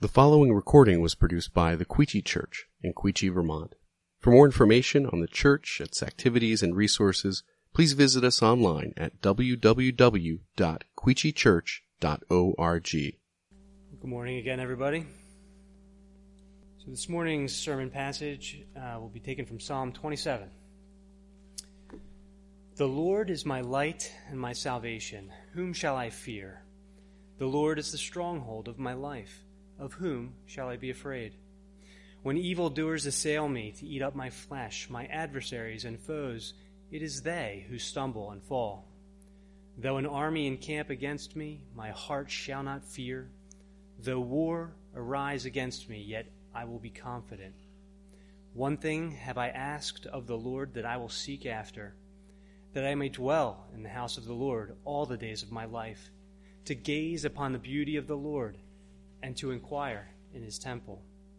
The following recording was produced by the Quechee Church in Quechee, Vermont. For more information on the church, its activities, and resources, please visit us online at www.quecheechurch.org. Good morning again, everybody. So this morning's sermon passage will be taken from Psalm 27. The Lord is my light and my salvation. Whom shall I fear? The Lord is the stronghold of my life. Of whom shall I be afraid? When evildoers assail me to eat up my flesh, my adversaries and foes, it is they who stumble and fall. Though an army encamp against me, my heart shall not fear. Though war arise against me, yet I will be confident. One thing have I asked of the Lord that I will seek after, that I may dwell in the house of the Lord all the days of my life, to gaze upon the beauty of the Lord, and to inquire in his temple.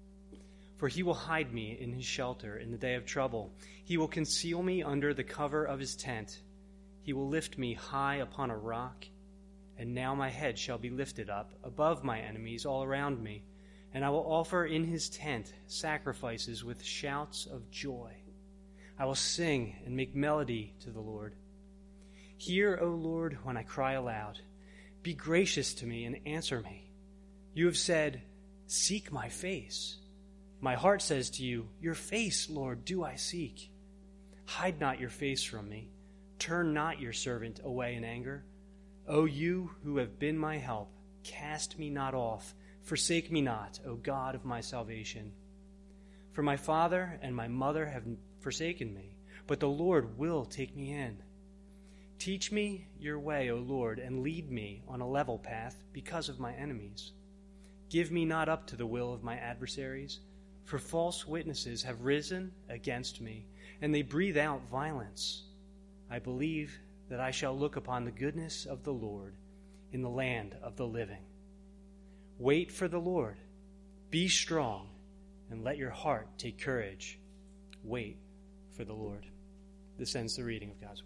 For he will hide me in his shelter in the day of trouble. He will conceal me under the cover of his tent. He will lift me high upon a rock. And now my head shall be lifted up above my enemies all around me. And I will offer in his tent sacrifices with shouts of joy. I will sing and make melody to the Lord. Hear, O Lord, when I cry aloud. Be gracious to me and answer me. You have said, seek my face. My heart says to you, your face, Lord, do I seek. Hide not your face from me. Turn not your servant away in anger. O you who have been my help, cast me not off. Forsake me not, O God of my salvation. For my father and my mother have forsaken me, but the Lord will take me in. Teach me your way, O Lord, and lead me on a level path because of my enemies. Give me not up to the will of my adversaries, for false witnesses have risen against me, and they breathe out violence. I believe that I shall look upon the goodness of the Lord in the land of the living. Wait for the Lord. Be strong, and let your heart take courage. Wait for the Lord. This ends the reading of God's word.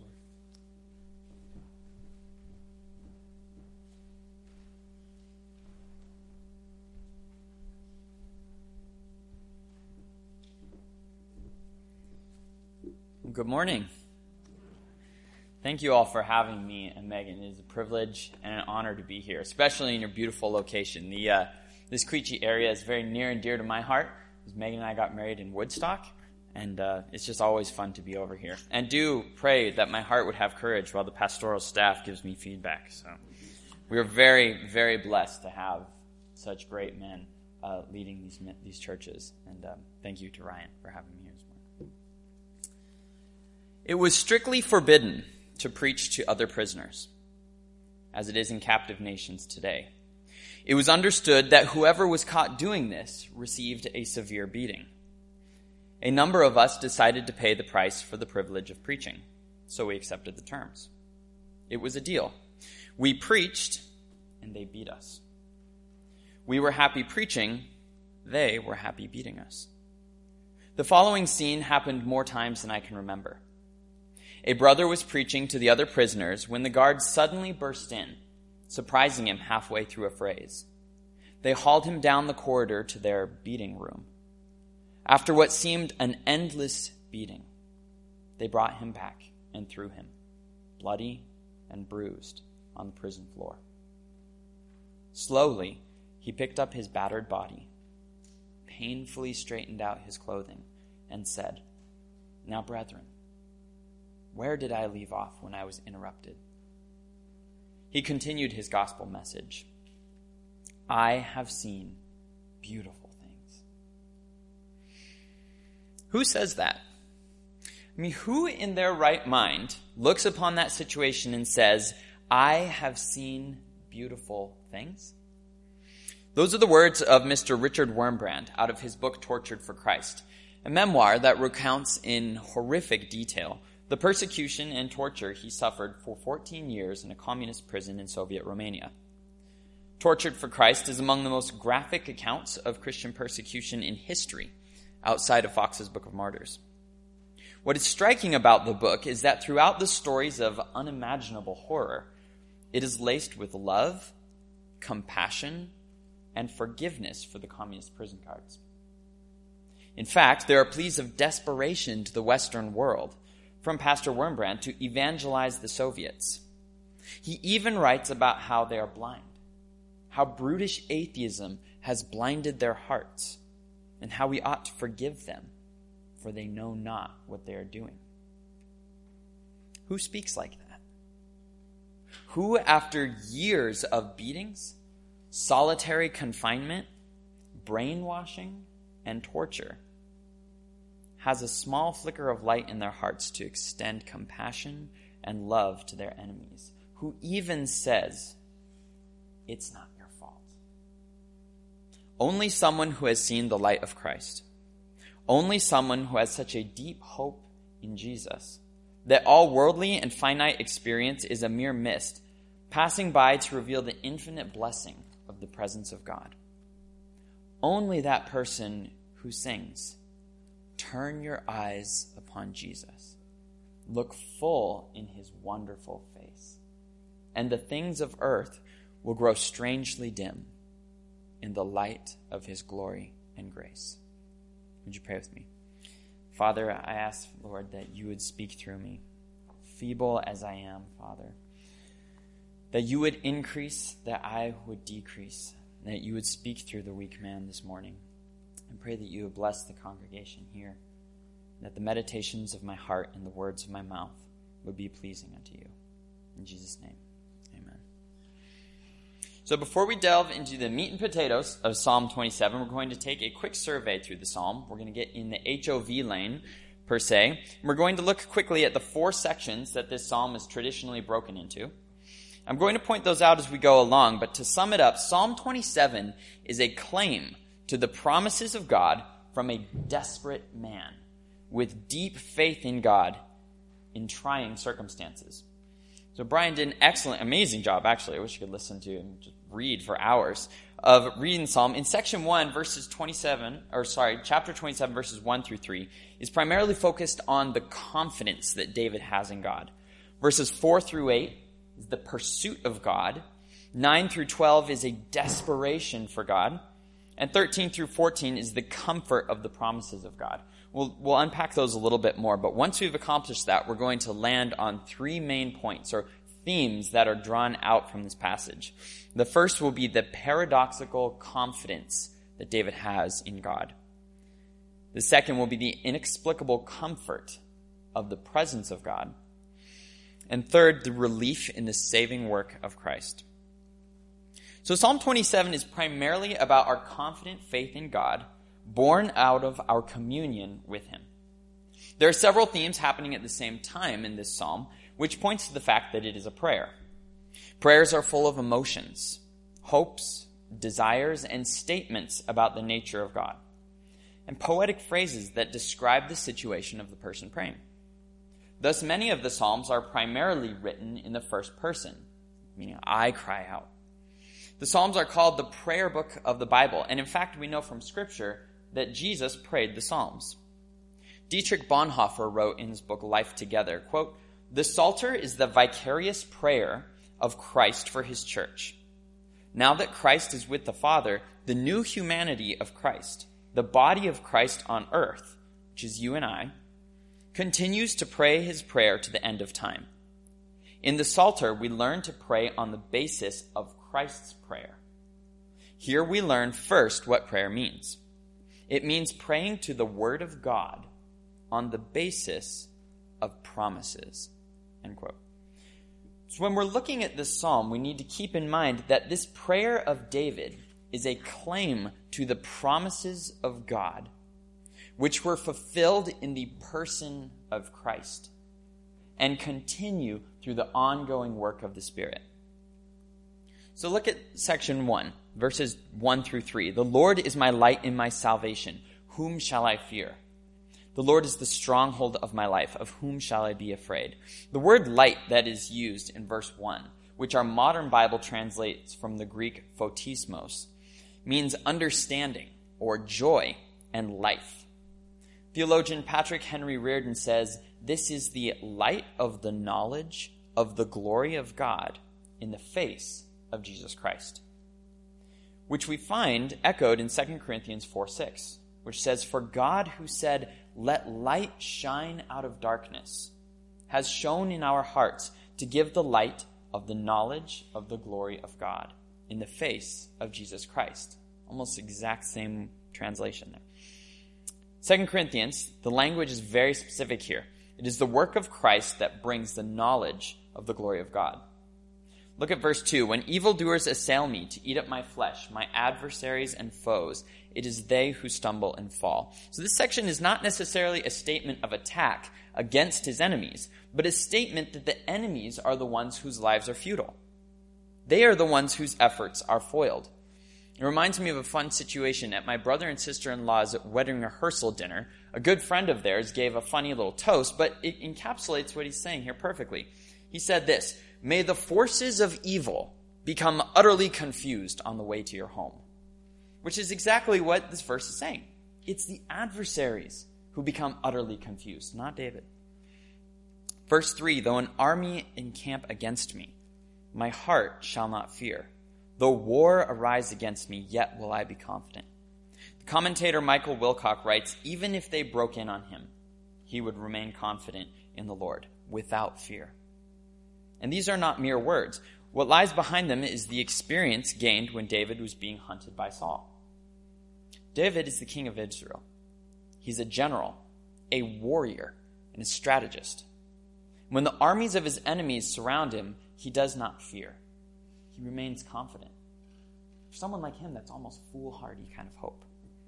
Good morning. Thank you all for having me and Megan. It is a privilege and an honor to be here, especially in your beautiful location. This Quechee area is very near and dear to my heart, because Megan and I got married in Woodstock, and it's just always fun to be over here. And do pray that my heart would have courage while the pastoral staff gives me feedback. So we are very, very blessed to have such great men leading these churches, and thank you to Ryan for having me here this morning. It was strictly forbidden to preach to other prisoners, as it is in captive nations today. It was understood that whoever was caught doing this received a severe beating. A number of us decided to pay the price for the privilege of preaching, so we accepted the terms. It was a deal. We preached, and they beat us. We were happy preaching, they were happy beating us. The following scene happened more times than I can remember. A brother was preaching to the other prisoners when the guards suddenly burst in, surprising him halfway through a phrase. They hauled him down the corridor to their beating room. After what seemed an endless beating, they brought him back and threw him, bloody and bruised, on the prison floor. Slowly, he picked up his battered body, painfully straightened out his clothing, and said, "Now, brethren, where did I leave off when I was interrupted?" He continued his gospel message. "I have seen beautiful things." Who says that? I mean, who in their right mind looks upon that situation and says, "I have seen beautiful things"? Those are the words of Mr. Richard Wurmbrand out of his book Tortured for Christ, a memoir that recounts in horrific detail the persecution and torture he suffered for 14 years in a communist prison in Soviet Romania. Tortured for Christ is among the most graphic accounts of Christian persecution in history, outside of Fox's Book of Martyrs. What is striking about the book is that throughout the stories of unimaginable horror, it is laced with love, compassion, and forgiveness for the communist prison guards. In fact, there are pleas of desperation to the Western world from Pastor Wurmbrand to evangelize the Soviets. He even writes about how they are blind, how brutish atheism has blinded their hearts, and how we ought to forgive them, for they know not what they are doing. Who speaks like that? Who, after years of beatings, solitary confinement, brainwashing, and torture, has a small flicker of light in their hearts to extend compassion and love to their enemies? Who even says, "It's not your fault"? Only someone who has seen the light of Christ. Only someone who has such a deep hope in Jesus that all worldly and finite experience is a mere mist, passing by to reveal the infinite blessing of the presence of God. Only that person who sings, "Turn your eyes upon Jesus. Look full in his wonderful face, and the things of earth will grow strangely dim in the light of his glory and grace." Would you pray with me? Father, I ask, Lord, that you would speak through me, feeble as I am, Father, that you would increase, that I would decrease, that you would speak through the weak man this morning. I pray that you would bless the congregation here, that the meditations of my heart and the words of my mouth would be pleasing unto you. In Jesus' name, amen. So before we delve into the meat and potatoes of Psalm 27, we're going to take a quick survey through the psalm. We're going to get in the HOV lane, per se. We're going to look quickly at the 4 sections that this psalm is traditionally broken into. I'm going to point those out as we go along, but to sum it up, Psalm 27 is a claim to the promises of God from a desperate man with deep faith in God in trying circumstances. So Brian did an excellent, amazing job, actually. I wish you could listen to and just read for hours of reading the psalm. In section 1, chapter 27, verses 1 through 3, is primarily focused on the confidence that David has in God. Verses 4 through 8 is the pursuit of God. 9 through 12 is a desperation for God. And 13 through 14 is the comfort of the promises of God. We'll unpack those a little bit more, but once we've accomplished that, we're going to land on 3 main points or themes that are drawn out from this passage. The first will be the paradoxical confidence that David has in God. The second will be the inexplicable comfort of the presence of God. And third, the relief in the saving work of Christ. So Psalm 27 is primarily about our confident faith in God, born out of our communion with him. There are several themes happening at the same time in this psalm, which points to the fact that it is a prayer. Prayers are full of emotions, hopes, desires, and statements about the nature of God, and poetic phrases that describe the situation of the person praying. Thus, many of the psalms are primarily written in the first person, meaning I cry out. The Psalms are called the prayer book of the Bible, and in fact, we know from Scripture that Jesus prayed the Psalms. Dietrich Bonhoeffer wrote in his book Life Together, quote, "The Psalter is the vicarious prayer of Christ for his church. Now that Christ is with the Father, the new humanity of Christ, the body of Christ on earth, which is you and I, continues to pray his prayer to the end of time. In the Psalter, we learn to pray on the basis of Christ's prayer. Here we learn first what prayer means. It means praying to the Word of God on the basis of promises." End quote. So when we're looking at this psalm, we need to keep in mind that this prayer of David is a claim to the promises of God, which were fulfilled in the person of Christ and continue through the ongoing work of the Spirit. So look at section 1, verses 1 through 3. "The Lord is my light and my salvation. Whom shall I fear? The Lord is the stronghold of my life. Of whom shall I be afraid?" The word light that is used in verse 1, which our modern Bible translates from the Greek photismos, means understanding or joy and life. Theologian Patrick Henry Reardon says, "This is the light of the knowledge of the glory of God in the face of Jesus Christ." which we find echoed in 2 Corinthians 4:6, which says, "For God who said, 'Let light shine out of darkness,' has shone in our hearts to give the light of the knowledge of the glory of God in the face of Jesus Christ." Almost exact same translation there. 2 Corinthians, the language is very specific here. It is the work of Christ that brings the knowledge of the glory of God. Look at verse 2. "When evildoers assail me to eat up my flesh, my adversaries and foes, it is they who stumble and fall." So this section is not necessarily a statement of attack against his enemies, but a statement that the enemies are the ones whose lives are futile. They are the ones whose efforts are foiled. It reminds me of a fun situation at my brother and sister-in-law's wedding rehearsal dinner. A good friend of theirs gave a funny little toast, but it encapsulates what he's saying here perfectly. He said this: "May the forces of evil become utterly confused on the way to your home." Which is exactly what this verse is saying. It's the adversaries who become utterly confused, not David. Verse 3, "Though an army encamp against me, my heart shall not fear. Though war arise against me, yet will I be confident." The commentator Michael Wilcock writes, "Even if they broke in on him, he would remain confident in the Lord, without fear." And these are not mere words. What lies behind them is the experience gained when David was being hunted by Saul. David is the king of Israel. He's a general, a warrior, and a strategist. When the armies of his enemies surround him, he does not fear. He remains confident. For someone like him, that's almost foolhardy kind of hope.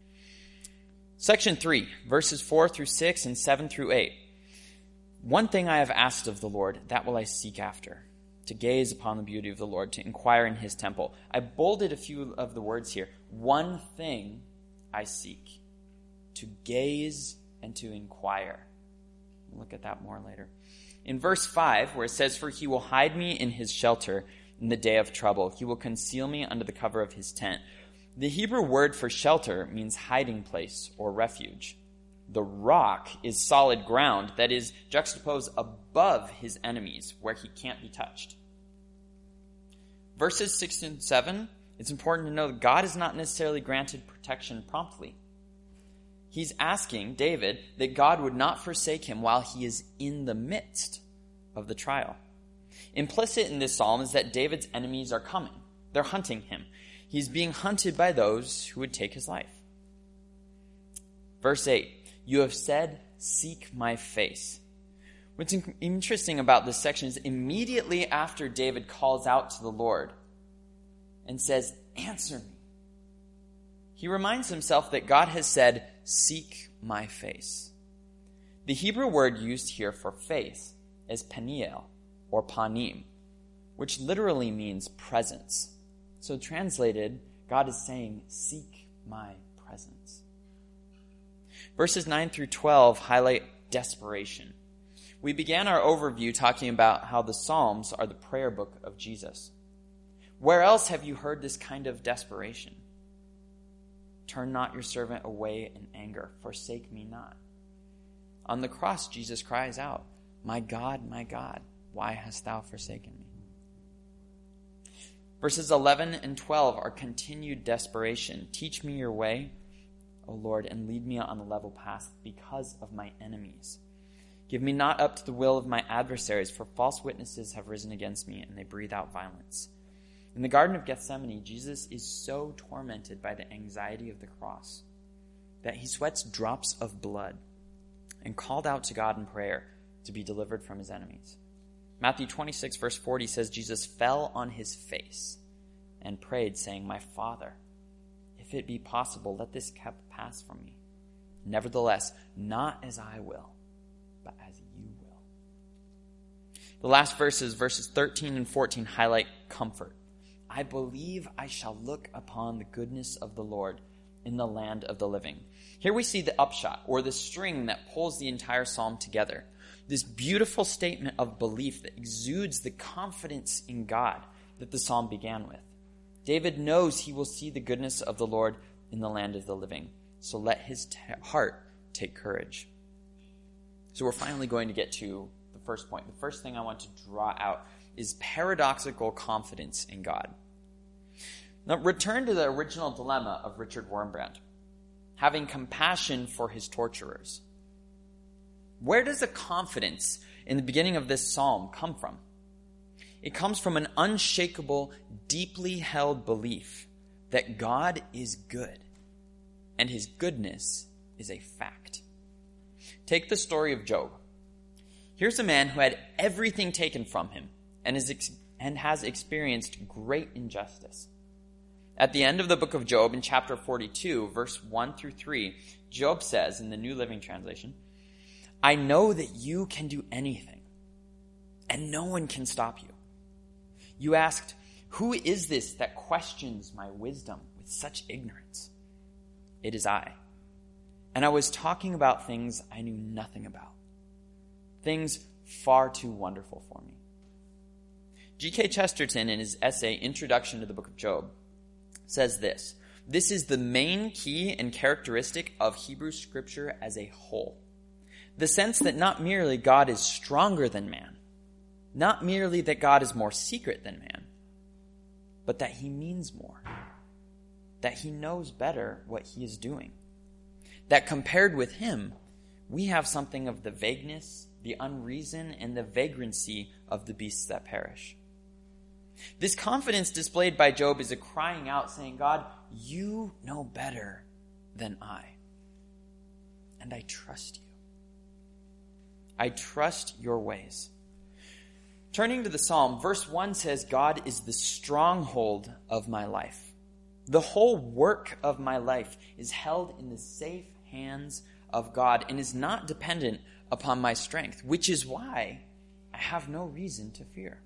Section 3, verses 4 through 6 and 7 through 8. "One thing I have asked of the Lord, that will I seek after, to gaze upon the beauty of the Lord, to inquire in his temple." I bolded a few of the words here. One thing I seek, to gaze and to inquire. We'll look at that more later. In verse 5, where it says, "For he will hide me in his shelter in the day of trouble. He will conceal me under the cover of his tent." The Hebrew word for shelter means hiding place or refuge. The rock is solid ground that is juxtaposed above his enemies, where he can't be touched. Verses 6 and 7, it's important to know that God is not necessarily granted protection promptly. He's asking David that God would not forsake him while he is in the midst of the trial. Implicit in this psalm is that David's enemies are coming. They're hunting him. He's being hunted by those who would take his life. Verse 8, "You have said, 'Seek my face.'" What's interesting about this section is immediately after David calls out to the Lord and says, "Answer me," he reminds himself that God has said, "Seek my face." The Hebrew word used here for face is peniel or panim, which literally means presence. So translated, God is saying, "Seek my presence." Verses 9 through 12 highlight desperation. We began our overview talking about how the Psalms are the prayer book of Jesus. Where else have you heard this kind of desperation? "Turn not your servant away in anger. Forsake me not." On the cross, Jesus cries out, my God, why hast thou forsaken me?" Verses 11 and 12 are continued desperation. "Teach me your way, O Lord, and lead me on a level path because of my enemies. Give me not up to the will of my adversaries, for false witnesses have risen against me, and they breathe out violence." In the Garden of Gethsemane, Jesus is so tormented by the anxiety of the cross that he sweats drops of blood and called out to God in prayer to be delivered from his enemies. Matthew 26, verse 40 says, "Jesus fell on his face and prayed, saying, 'My Father, if it be possible, let this cup pass from me. Nevertheless, not as I will, but as you will.'" The last verses 13 and 14, highlight comfort. "I believe I shall look upon the goodness of the Lord in the land of the living." Here we see the upshot, or the string that pulls the entire psalm together. This beautiful statement of belief that exudes the confidence in God that the psalm began with. David knows he will see the goodness of the Lord in the land of the living. So let his heart take courage. So we're finally going to get to the first point. The first thing I want to draw out is paradoxical confidence in God. Now, return to the original dilemma of Richard Wurmbrand, having compassion for his torturers. Where does the confidence in the beginning of this psalm come from? It comes from an unshakable, deeply held belief that God is good, and his goodness is a fact. Take the story of Job. Here's a man who had everything taken from him and has experienced great injustice. At the end of the book of Job, in chapter 42, verse 1 through 3, Job says in the New Living Translation, "I know that you can do anything, and no one can stop you. You asked, 'Who is this that questions my wisdom with such ignorance?' It is I. And I was talking about things I knew nothing about, things far too wonderful for me." G.K. Chesterton, in his essay, Introduction to the Book of Job, says this: "This is the main key and characteristic of Hebrew Scripture as a whole. The sense that not merely God is stronger than man, not merely that God is more secret than man, but that he means more, that he knows better what he is doing, that compared with him, we have something of the vagueness, the unreason, and the vagrancy of the beasts that perish." This confidence displayed by Job is a crying out saying, "God, you know better than I, and I trust you. I trust your ways." Turning to the psalm, verse 1 says, "God is the stronghold of my life. The whole work of my life is held in the safe hands of God and is not dependent upon my strength, which is why I have no reason to fear."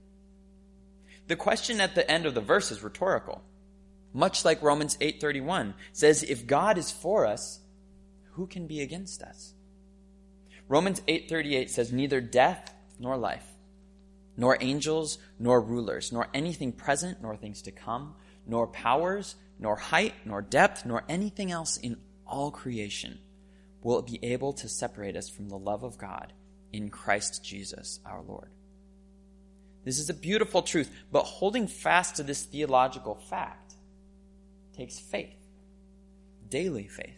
The question at the end of the verse is rhetorical. Much like Romans 8:31 says, if God is for us, who can be against us? Romans 8:38 says, "Neither death nor life, nor angels, nor rulers, nor anything present, nor things to come, nor powers, nor height, nor depth, nor anything else in all creation will be able to separate us from the love of God in Christ Jesus our Lord." This is a beautiful truth, but holding fast to this theological fact takes faith, daily faith.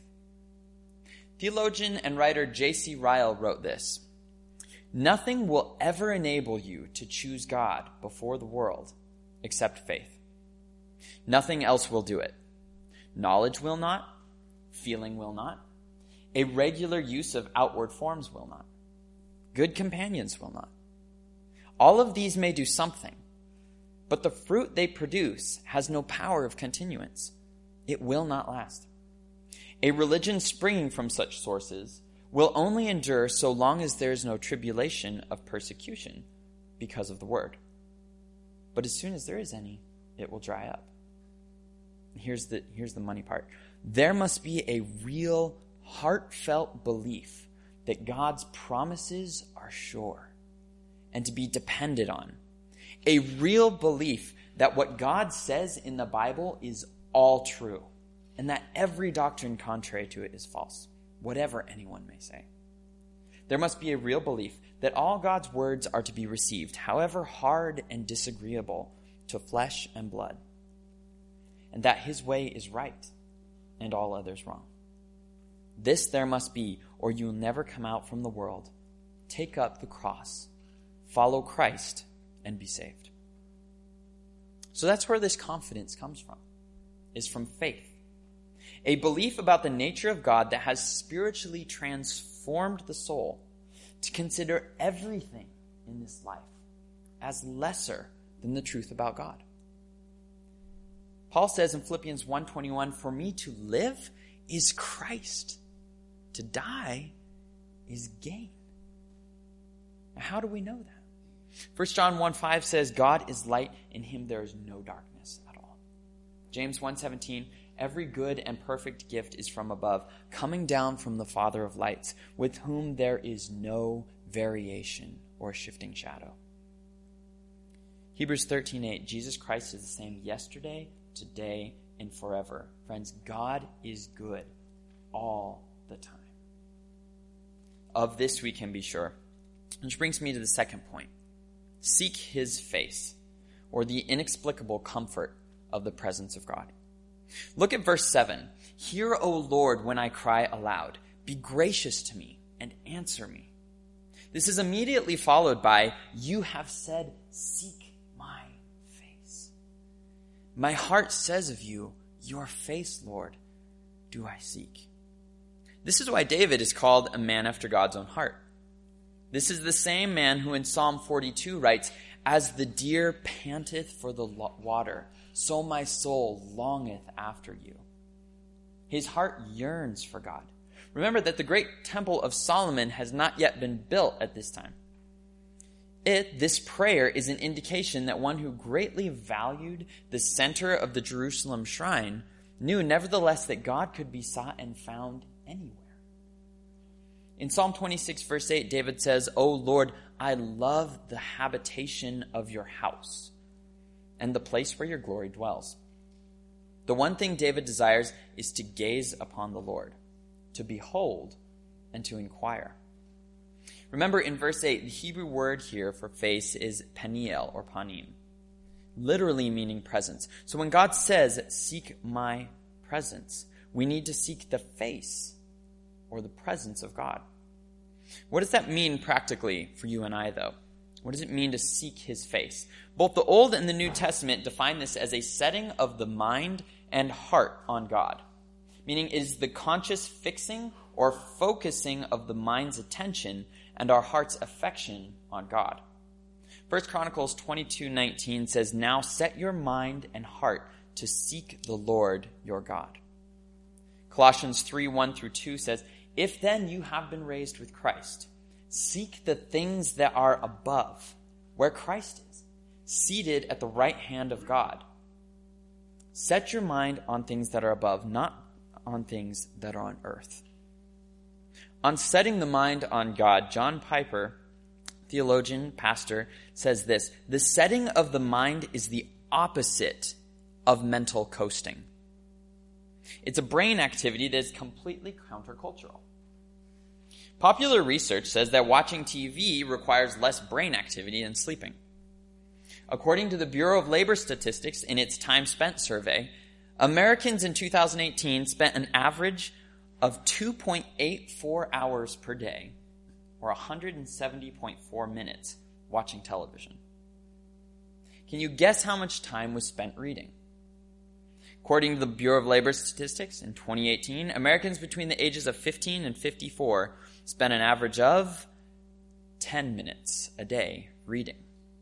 Theologian and writer J.C. Ryle wrote this: "Nothing will ever enable you to choose God before the world except faith. Nothing else will do it. Knowledge will not, feeling will not, a regular use of outward forms will not, good companions will not. All of these may do something, but the fruit they produce has no power of continuance. It will not last. A religion springing from such sources will only endure so long as there is no tribulation of persecution because of the word. But as soon as there is any, it will dry up." Here's the money part. There must be a real, heartfelt belief that God's promises are sure and to be depended on. A real belief that what God says in the Bible is all true, and that every doctrine contrary to it is false, whatever anyone may say. There must be a real belief that all God's words are to be received, however hard and disagreeable to flesh and blood, and that his way is right and all others wrong. This there must be, or you'll never come out from the world. Take up the cross, follow Christ, and be saved. So that's where this confidence comes from, is from faith. A belief about the nature of God that has spiritually transformed the soul to consider everything in this life as lesser than the truth about God. Paul says in Philippians 1:21, "For me to live is Christ. To die is gain." Now, how do we know that? 1 John 1:5 says, "God is light, in him there is no darkness at all." James 1:17, "Every good and perfect gift is from above, coming down from the Father of lights, with whom there is no variation or shifting shadow." Hebrews 13:8, "Jesus Christ is the same yesterday, today, and forever." Friends, God is good all the time. Of this we can be sure. Which brings me to the second point. Seek his face, or the inexplicable comfort of the presence of God. Look at verse 7. Hear, O Lord, when I cry aloud. Be gracious to me and answer me. This is immediately followed by, you have said, seek my face. My heart says of you, your face, Lord, do I seek. This is why David is called a man after God's own heart. This is the same man who in Psalm 42 writes, as the deer panteth for the water, so my soul longeth after you. His heart yearns for God. Remember that the great temple of Solomon has not yet been built at this time. This prayer is an indication that one who greatly valued the center of the Jerusalem shrine knew nevertheless that God could be sought and found anywhere. In Psalm 26, verse 8, David says, O Lord, I love the habitation of your house and the place where your glory dwells. The one thing David desires is to gaze upon the Lord, to behold, and to inquire. Remember in verse 8, the Hebrew word here for face is peniel or panim, literally meaning presence. So when God says, seek my presence, we need to seek the face or the presence of God. What does that mean practically for you and I, though? What does it mean to seek his face? Both the Old and the New Testament define this as a setting of the mind and heart on God, meaning it is the conscious fixing or focusing of the mind's attention and our heart's affection on God. 1 Chronicles 22:19 says, now set your mind and heart to seek the Lord your God. Colossians 3:1-2 says, if then you have been raised with Christ, seek the things that are above, where Christ is, seated at the right hand of God. Set your mind on things that are above, not on things that are on earth. On setting the mind on God, John Piper, theologian, pastor, says this, the setting of the mind is the opposite of mental coasting. It's a brain activity that is completely countercultural. Popular research says that watching TV requires less brain activity than sleeping. According to the Bureau of Labor Statistics in its time spent survey, Americans in 2018 spent an average of 2.84 hours per day, or 170.4 minutes, watching television. Can you guess how much time was spent reading? According to the Bureau of Labor Statistics, in 2018, Americans between the ages of 15 and 54 spent an average of 10 minutes a day reading.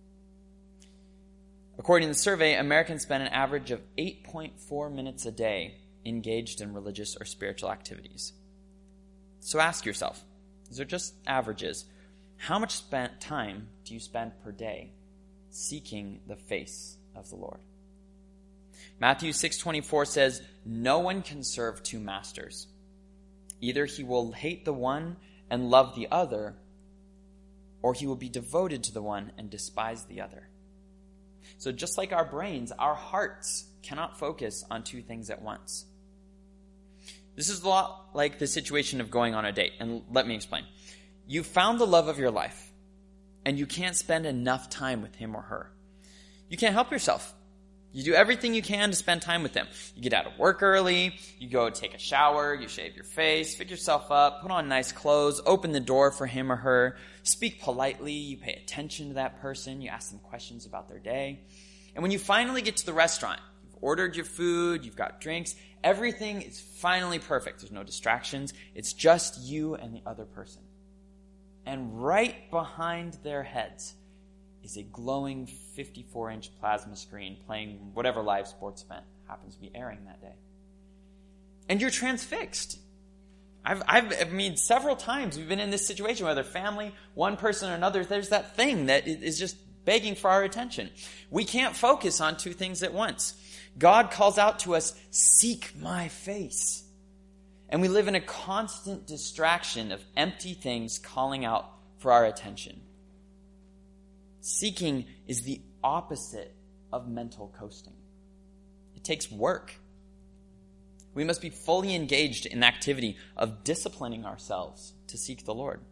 According to the survey, Americans spend an average of 8.4 minutes a day engaged in religious or spiritual activities. So ask yourself, these are just averages, how much time do you spend per day seeking the face of the Lord? Matthew 6:24 says, no one can serve two masters. Either he will hate the one and love the other, or he will be devoted to the one and despise the other. So just like our brains, our hearts cannot focus on two things at once. This is a lot like the situation of going on a date, and let me explain. You found the love of your life, and you can't spend enough time with him or her. You can't help yourself. You do everything you can to spend time with them. You get out of work early, you go take a shower, you shave your face, fix yourself up, put on nice clothes, open the door for him or her, speak politely, you pay attention to that person, you ask them questions about their day. And when you finally get to the restaurant, you've ordered your food, you've got drinks, everything is finally perfect. There's no distractions. It's just you and the other person. And right behind their heads is a glowing 54-inch plasma screen playing whatever live sports event happens to be airing that day. And you're transfixed. I mean, several times we've been in this situation, whether family, one person or another, there's that thing that is just begging for our attention. We can't focus on two things at once. God calls out to us, seek my face. And we live in a constant distraction of empty things calling out for our attention. Seeking is the opposite of mental coasting. It takes work. We must be fully engaged in the activity of disciplining ourselves to seek the Lord.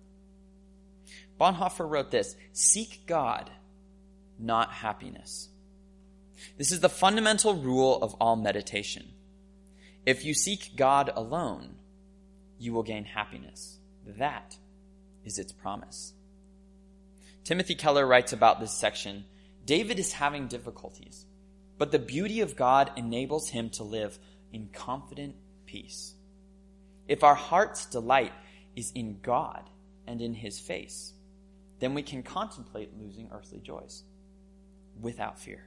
Bonhoeffer wrote this, seek God, not happiness. This is the fundamental rule of all meditation. If you seek God alone, you will gain happiness. That is its promise. Timothy Keller writes about this section, David is having difficulties, but the beauty of God enables him to live in confident peace. If our heart's delight is in God and in his face, then we can contemplate losing earthly joys without fear.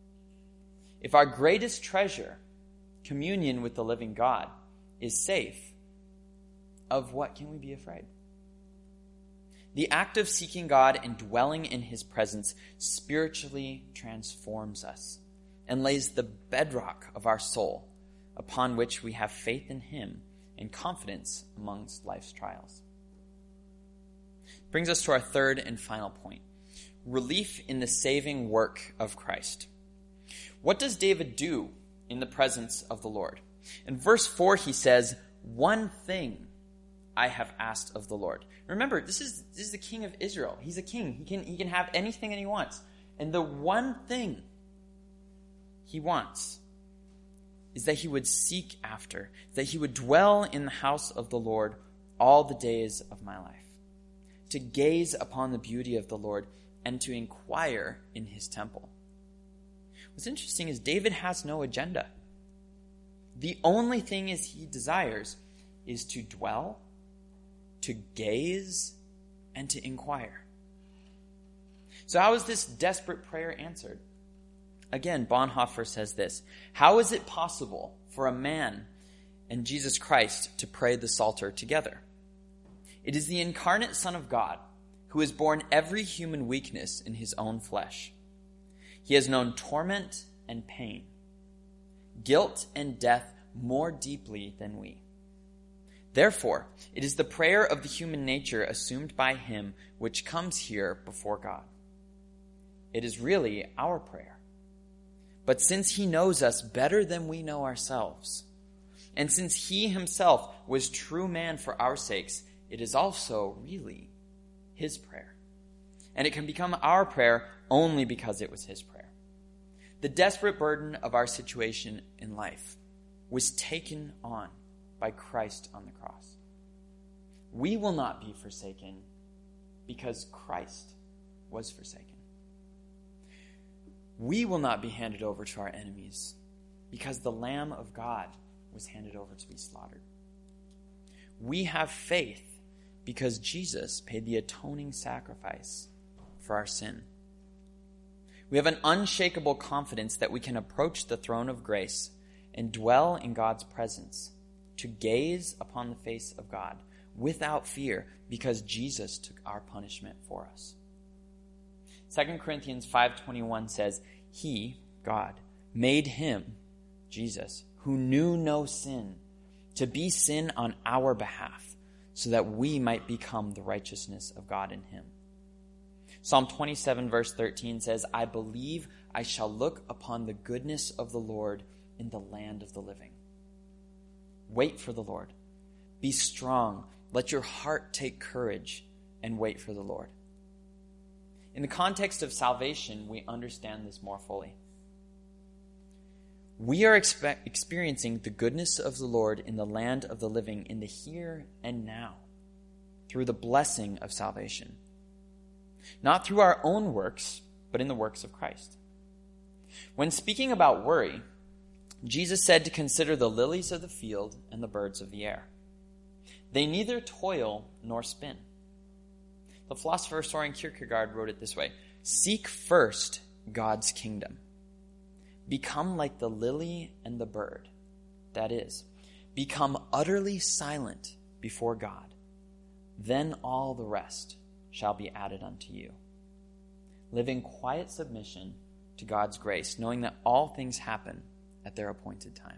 If our greatest treasure, communion with the living God, is safe, of what can we be afraid? The act of seeking God and dwelling in his presence spiritually transforms us and lays the bedrock of our soul upon which we have faith in him and confidence amongst life's trials. Brings us to our third and final point, relief in the saving work of Christ. What does David do in the presence of the Lord? In verse 4, he says, "One thing I have asked of the Lord." Remember, this is the king of Israel. He's a king. He can have anything that he wants. And the one thing he wants is that he would seek after, that he would dwell in the house of the Lord all the days of my life, to gaze upon the beauty of the Lord and to inquire in his temple. What's interesting is David has no agenda. The only thing he desires is to dwell, to gaze, and to inquire. So how is this desperate prayer answered? Again, Bonhoeffer says this, how is it possible for a man and Jesus Christ to pray the Psalter together? It is the incarnate Son of God who has borne every human weakness in his own flesh. He has known torment and pain, guilt and death more deeply than we. Therefore, it is the prayer of the human nature assumed by him which comes here before God. It is really our prayer. But since he knows us better than we know ourselves, and since he himself was true man for our sakes, it is also really his prayer. And it can become our prayer only because it was his prayer. The desperate burden of our situation in life was taken on by Christ on the cross. We will not be forsaken because Christ was forsaken. We will not be handed over to our enemies because the Lamb of God was handed over to be slaughtered. We have faith because Jesus paid the atoning sacrifice for our sin. We have an unshakable confidence that we can approach the throne of grace and dwell in God's presence, to gaze upon the face of God without fear because Jesus took our punishment for us. 2 Corinthians 5:21 says, He, God, made him, Jesus, who knew no sin, to be sin on our behalf, so that we might become the righteousness of God in him. Psalm 27 verse 13 says, I believe I shall look upon the goodness of the Lord in the land of the living. Wait for the Lord. Be strong. Let your heart take courage and wait for the Lord. In the context of salvation, we understand this more fully. We are experiencing the goodness of the Lord in the land of the living, in the here and now, through the blessing of salvation. Not through our own works, but in the works of Christ. When speaking about worry, Jesus said to consider the lilies of the field and the birds of the air. They neither toil nor spin. The philosopher Søren Kierkegaard wrote it this way: seek first God's kingdom. Become like the lily and the bird. That is, become utterly silent before God. Then all the rest shall be added unto you. Live in quiet submission to God's grace, knowing that all things happen at their appointed time.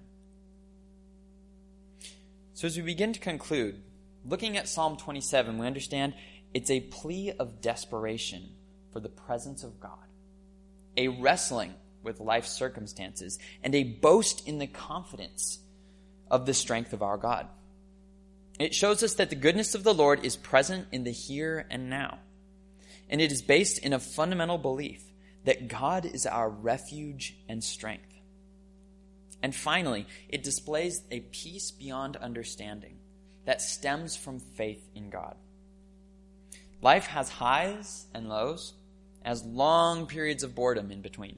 So as we begin to conclude, looking at Psalm 27, we understand it's a plea of desperation for the presence of God, a wrestling with life's circumstances, and a boast in the confidence of the strength of our God. It shows us that the goodness of the Lord is present in the here and now, and it is based in a fundamental belief that God is our refuge and strength. And finally, it displays a peace beyond understanding that stems from faith in God. Life has highs and lows, as long periods of boredom in between.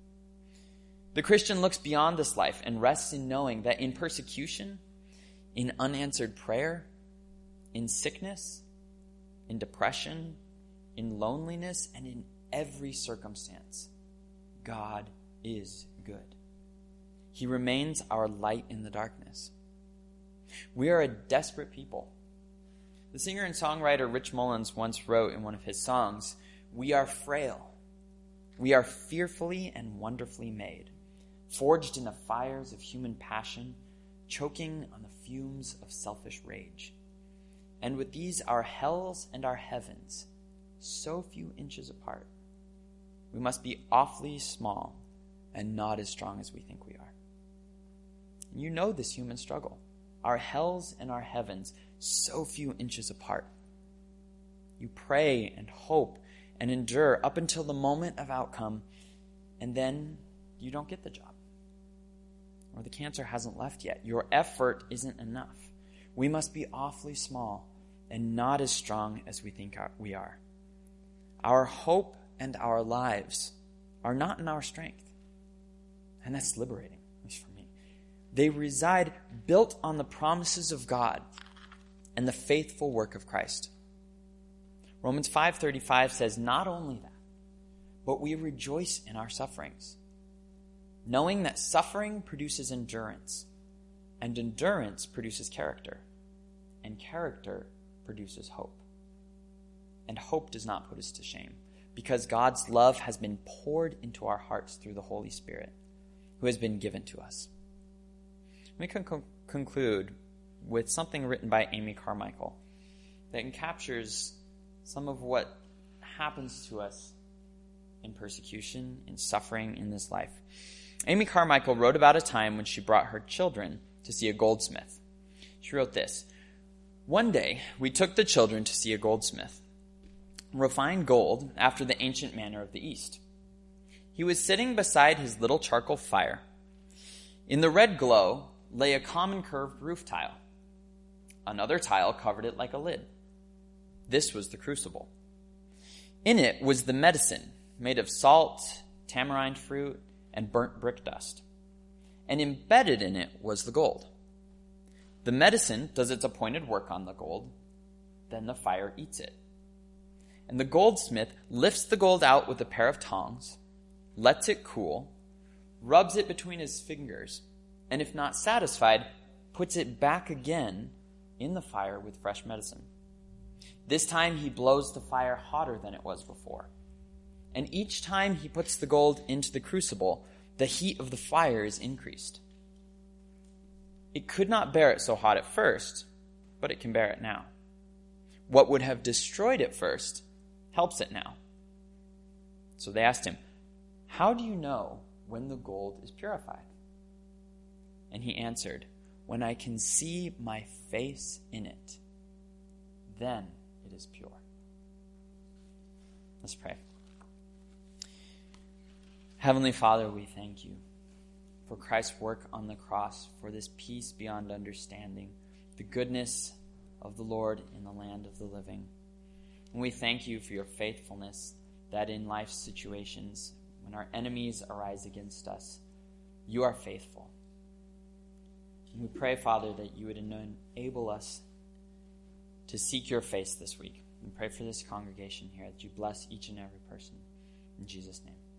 The Christian looks beyond this life and rests in knowing that in persecution, in unanswered prayer, in sickness, in depression, in loneliness, and in every circumstance, God is good. He remains our light in the darkness. We are a desperate people. The singer and songwriter Rich Mullins once wrote in one of his songs, "We are frail. We are fearfully and wonderfully made, forged in the fires of human passion, choking on the fumes of selfish rage. And with these our hells and our heavens, so few inches apart, we must be awfully small and not as strong as we think we are." And you know this human struggle. Our hells and our heavens, so few inches apart. You pray and hope and endure up until the moment of outcome, and then you don't get the job. Or the cancer hasn't left yet. Your effort isn't enough. We must be awfully small and not as strong as we think we are. Our hope and our lives are not in our strength. And that's liberating, at least for me. They reside built on the promises of God and the faithful work of Christ. Romans 5:35 says, "Not only that, but we rejoice in our sufferings, knowing that suffering produces endurance, and endurance produces character, and character produces hope. And hope does not put us to shame, because God's love has been poured into our hearts through the Holy Spirit, who has been given to us." We can conclude with something written by Amy Carmichael that captures some of what happens to us in persecution, in suffering in this life. Amy Carmichael wrote about a time when she brought her children to see a goldsmith. She wrote this: "One day, we took the children to see a goldsmith, refine gold after the ancient manner of the East. He was sitting beside his little charcoal fire. In the red glow lay a common curved roof tile. Another tile covered it like a lid. This was the crucible. In it was the medicine made of salt, tamarind fruit, and burnt brick dust. And embedded in it was the gold. The medicine does its appointed work on the gold, then the fire eats it. And the goldsmith lifts the gold out with a pair of tongs, lets it cool, rubs it between his fingers, and if not satisfied, puts it back again in the fire with fresh medicine. This time he blows the fire hotter than it was before. And each time he puts the gold into the crucible, the heat of the fire is increased. It could not bear it so hot at first, but it can bear it now. What would have destroyed it first helps it now." So they asked him, "How do you know when the gold is purified?" And he answered, "When I can see my face in it, then it is pure." Let's pray. Heavenly Father, we thank you for Christ's work on the cross, for this peace beyond understanding, the goodness of the Lord in the land of the living. And we thank you for your faithfulness, that in life's situations, when our enemies arise against us, you are faithful. And we pray, Father, that you would enable us to seek your face this week. We pray for this congregation here, that you bless each and every person. In Jesus' name.